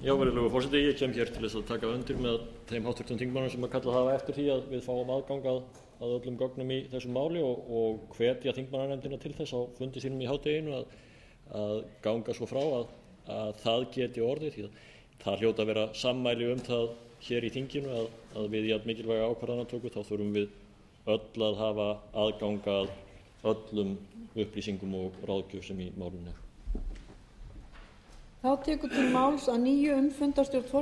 Virðulegur forseti. Ég kem hér til þess að taka undir með þeim háttvirtum þingmönnum sem kallað hafa eftir því að við fáum aðgang að öllum gögnum í þessu máli og hvetja þingmannanefndina til þess á fundi sínum í hádeginu að ganga svo frá að það geti orðið, því að það hljóta að vera sammæli um það hér í þinginu að við jafn mikilvæga ákvarðanatöku þá þurfum við öll að hafa aðgang að öllum upplýsingum og ráðgjöf sem í málinu er.